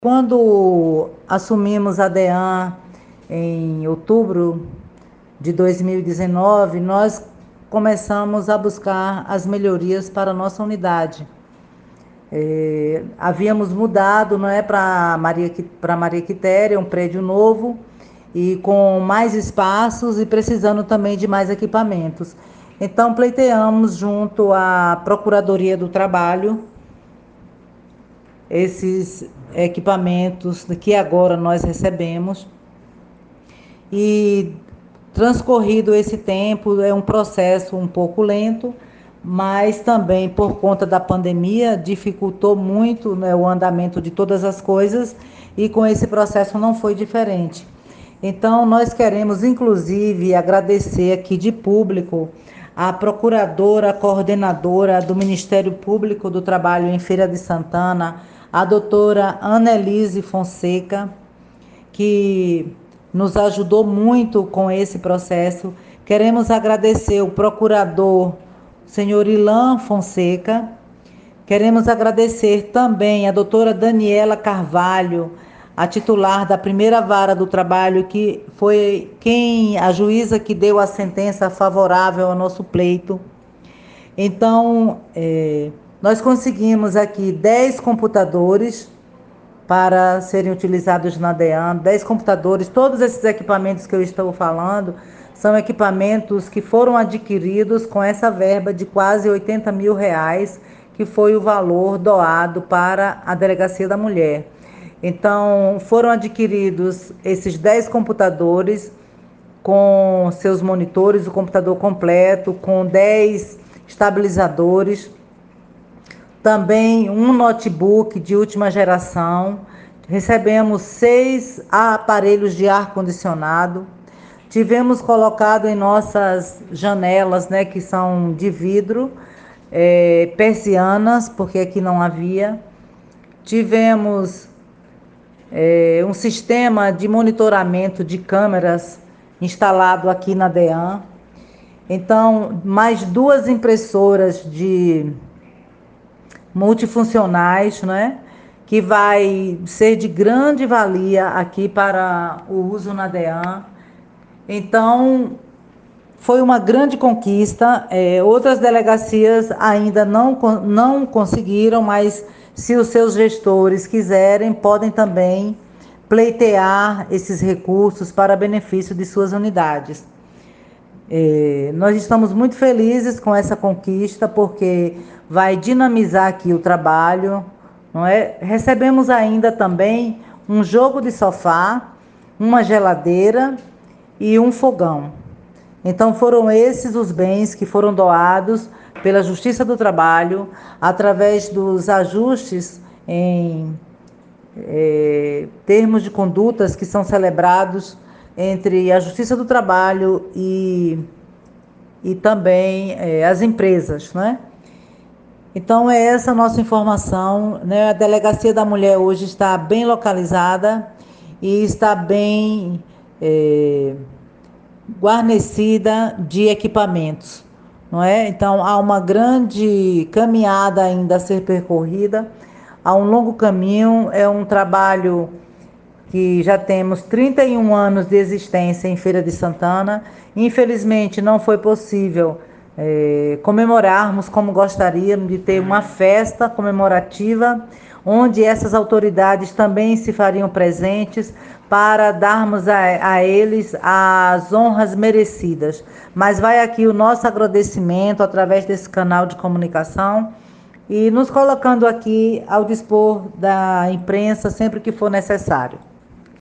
Quando assumimos a DEAN em outubro de 2019, nós começamos a buscar as melhorias para a nossa unidade. Havíamos mudado, não é, para Maria Quitéria, um prédio novo e com mais espaços e precisando também de mais equipamentos. Então, pleiteamos junto à Procuradoria do Trabalho esses equipamentos que agora nós recebemos. E transcorrido esse tempo, é um processo um pouco lento, mas também por conta da pandemia dificultou muito, né, o andamento de todas as coisas, e com esse processo não foi diferente. Então, nós queremos, inclusive, agradecer aqui de público a procuradora coordenadora do Ministério Público do Trabalho em Feira de Santana, a doutora Annelise Fonseca, que nos ajudou muito com esse processo. Queremos agradecer o procurador, senhor Ilan Fonseca. Queremos agradecer também a doutora Daniela Carvalho, a titular da primeira vara do trabalho, que foi a juíza que deu a sentença favorável ao nosso pleito. Então, nós conseguimos aqui 10 computadores para serem utilizados na DEAN, 10 computadores. Todos esses equipamentos que eu estou falando são equipamentos que foram adquiridos com essa verba de quase R$80 mil, que foi o valor doado para a Delegacia da Mulher. Então, foram adquiridos esses 10 computadores com seus monitores, o computador completo, com 10 estabilizadores, também um notebook de última geração. Recebemos 6 aparelhos de ar-condicionado. Tivemos colocado em nossas janelas, né, que são de vidro, persianas, porque aqui não havia. Tivemos um sistema de monitoramento de câmeras instalado aqui na DEAN. Então, mais 2 impressoras de multifuncionais, né, que vai ser de grande valia aqui para o uso na DEAN. Então, foi uma grande conquista. Outras delegacias ainda não conseguiram, mas se os seus gestores quiserem, podem também pleitear esses recursos para benefício de suas unidades. Nós estamos muito felizes com essa conquista, porque vai dinamizar aqui o trabalho, não é? Recebemos ainda também um jogo de sofá, uma geladeira e um fogão. Então, foram esses os bens que foram doados pela Justiça do Trabalho, através dos ajustes em termos de condutas que são celebrados entre a Justiça do Trabalho e também as empresas, né? Então, é essa a nossa informação, né? A Delegacia da Mulher hoje está bem localizada e está bem guarnecida de equipamentos, não é? Então, há uma grande caminhada ainda a ser percorrida, há um longo caminho, é um trabalho que já temos 31 anos de existência em Feira de Santana. Infelizmente, não foi possível comemorarmos como gostaríamos, de ter uma festa comemorativa, onde essas autoridades também se fariam presentes para darmos a eles as honras merecidas. Mas vai aqui o nosso agradecimento através desse canal de comunicação e nos colocando aqui ao dispor da imprensa sempre que for necessário.